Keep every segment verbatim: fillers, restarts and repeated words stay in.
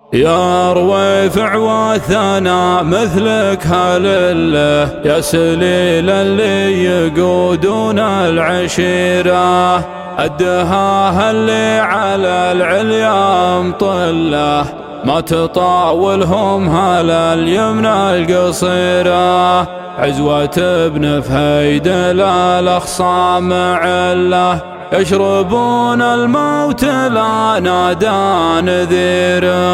يا رويفع وثنا مثلك هلله، يا سليل اللي يقودون العشيرة، الدهاه اللي على العليا مطله، ما تطاولهم هلا اليمنى القصيرة، عزوة ابن فهيد للأخصام عله، يشربون الموت لا نادى نذيره.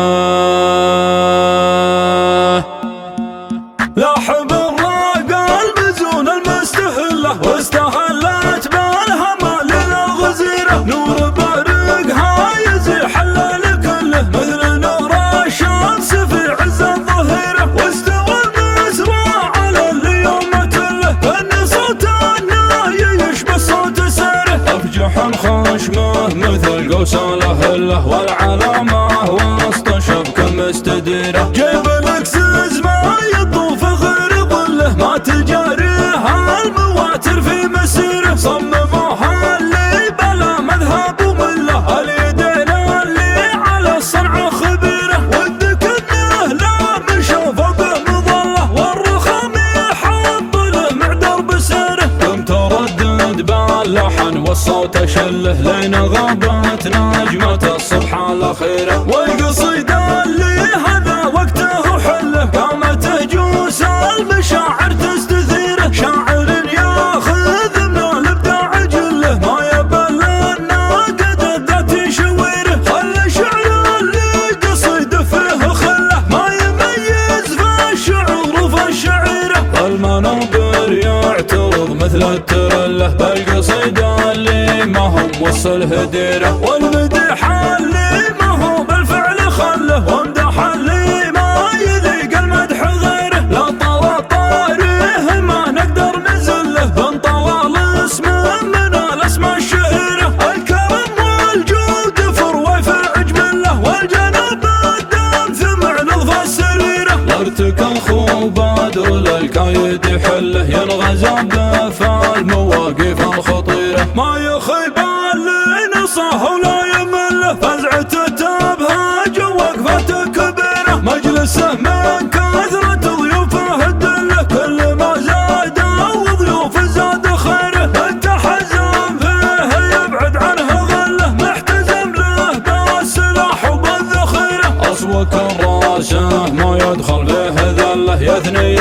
لاحب الراقة المزون المستهلة، واستهلت بالهمال الغزيرة، نور برقها يزيح الليل كله، مثل نور الشمس في عز الظهيرة، واستوى المسرى على اليوم تله، كأن صوت الناي يشبه صوت سيره، أفجح خشمه مثل قوس الهلة، والعلامة وسط شبك مستديرة، جيب الاكسس ما يطوف غير ظله، ما تجاريها المواتر في مسيره، صمموها اللي بلا مذهب ومله، اليدين اللي على الصنعة خبيره، ودك انه لا مشى فوق مظله، والرخام يحط له معدر بسيره، كم تردد باللحن والصوت شله، لين غابت نجمة الصبح الأخيرة، والقصيدة اللي هذا وقته حله، قامت تهجوس المشاعر تستثيره، شاعر ياخذ من الابداع جله، ما يبل الناقد الذات شويره، خلى شعر اللي قصيد فيه خله، ما يميز في الشعور وفي الشعيره، المنابر يعترض مثل الترله، بالقصيدة اللي ما هم وصل هديره، والمديح اللي ما هو بالفعل خله، وامدح اللي ما يذيق المدح غيره، لا طال طاريه ما نقدر نزله، بنطوى الاسم من الاسماء الشهيره، الكرم والجود فرويفع جمله، والجناب الدم ثمع نظف السريره، لارتكى الخو بدر للكايد حله، ينغزى بفعل المواقف الخطيره، ما يخيب اللي نصه ولا يمله، فزعته تبهج ووقفته كبيره، مجلسه من كثرة ضيوفه الدله، كل ما زاد وضيوف زاد خيره، التحزم فيه يبعد عنه غله، محتزم له بالسلاح وبالذخيره، اصوك الراسه ما يدخل فيه ذله، يثني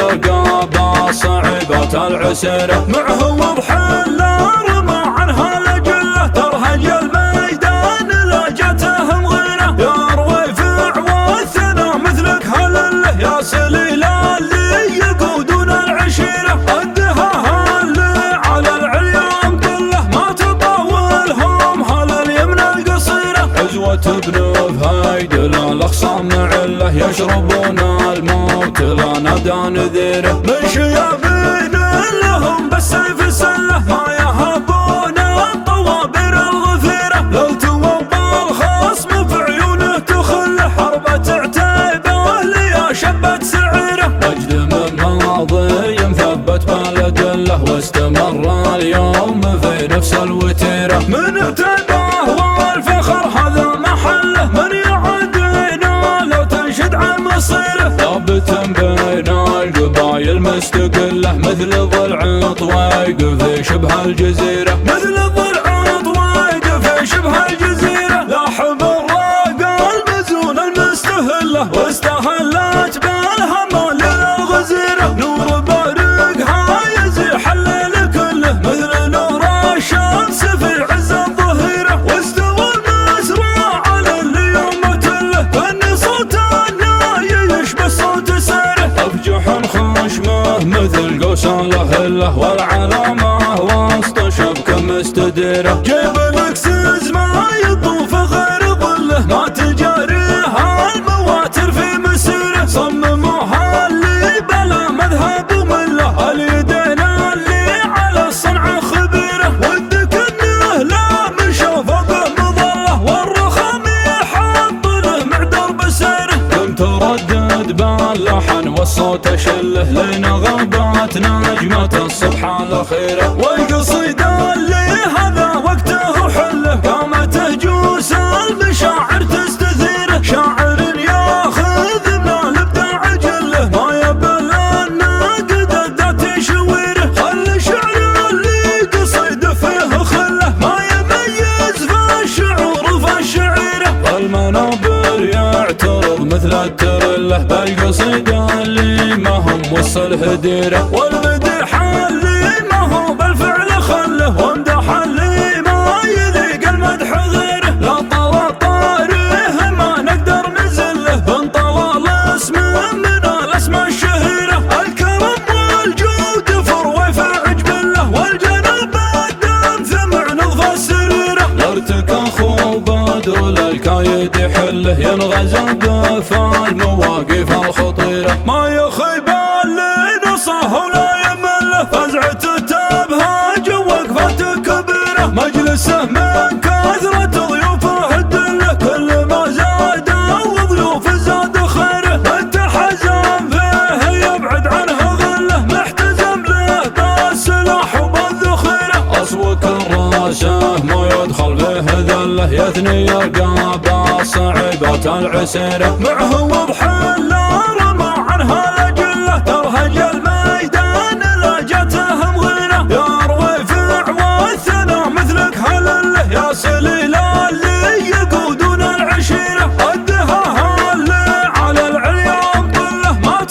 رقابه صعيبات العسيره، معه وضح لا رمى عنها لجله، ترهج الميدان لا جاتهم غيره، يا رويفع والثنا مثلك هلله، يا سليل اللي يقودون العشيره، الدهاه اللي على العليا مطله، ما تطاولهم هلا اليمنى القصيره، عزوة ابن فهيد للأخصام عله، يشربون الموت لا نادى نذيره، من شيابين لهم بالسيف سله، ما يهابون الطوابير الغفيره، لو تووا بالخصم في عيونه تخله، حربة عتيبه اللي شبت سعيره، مجد من ماضي مثبت بالأدله، واستمر اليوم في نفس الوتيره، من عتيبه والفخر هذا محله، من يعدينا لو تنشد عن مصيره، ثابت بين القبايل مستقله، مثل ضلع طويق في شبه الجزيره، مثل ضلع طويق في شبه الجزيره، لاحب الراقة المزون المستهله، واستهلت بالهمال الغزيره، نور برقها يزيح الليل كله، مثل نور الشمس في عز الظهيره، واستوى المسرى على اليوم تله، كأن صوت الناي يشبه صوت سيره، أفجح خشمه مثل قوس الهله، والعلامة وسط شبك مستديره، جيب الاكسس ما يطوف غير ظله، ما تجاريها المواتر في مسيره، صمموها اللي بلا مذهب ومله، اليدين اللي على الصنعة خبيره، ودك انه لا مشى فوق مظله، والرخام يحط له معدر بسيره، كم تردد باللحن والصوت شله، لين غابت نجمة الصبح الأخيرة، والقصيدة اللي هذا وقته حله، قامت تهجوس المشاعر تستثيره، شاعر يا يعترض مثل الترله بالقصيدة اللي ما هم وصل هديره، والمدح اللي ما هو بالفعل خله، وامدح اللي ما يليق المدح غيره. لا طوى طاريه ما نقدر نزله، بنطوى الاسم من الاسماء الشهيره. الكرم والجود فروي في عجب له، والجنب الدم ثمع نظف السريره. لارتكى اخو بدر للكايد يحله، ينغزل بفا المواقف الخطيره. ما يخيب اللي نصه ولا يمله، فزعته تبهج ووقفته كبيره. مجلسه من كثرة ضيوفه الدله، كل ما زاد وضيوفه زاد خيره. انت حزم فيه يبعد عنه غله، محتزم له بالسلاح وبالذخيره. اصوك الراسه ما يدخل فيه ذله، يثني يلقى صعيبات العسيره. معه وضح لا رمى عنها لجله، ترهج الميدان لا جاته مغيره. يا رويفع والثنا مثلك هلله، يا سليل اللي يقودون العشيره. الدهاها اللي على العليا مطله، ما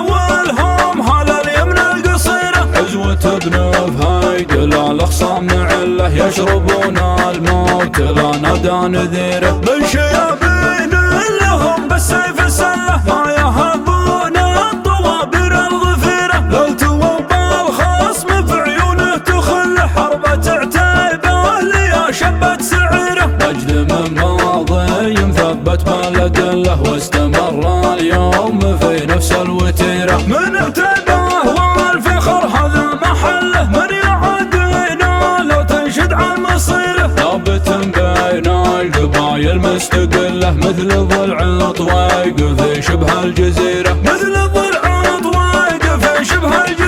تطولهم هلا اليمن القصيره. عزوة ابن فهيد الاخصام معله، يشربون الموت لا ندى نذيره. من شيابين لهم بالسيف السله، ما يهبون الطوابير الغفيره. لو تووا بالخصم في عيونه تخله، حربة عتيبه اللي شبت سعيره. مجد من ماضي مثبت بالادله، واستمر اليوم في نفس الوتيره. من عتيبه والفخر هذا محله، من يعادينا لو تنشد عن مصيره. ثابت بين القبايل مستقله، مثل ضلع طويق في شبه الجزيره. مثل ضلع طويق في شبه الجزيره.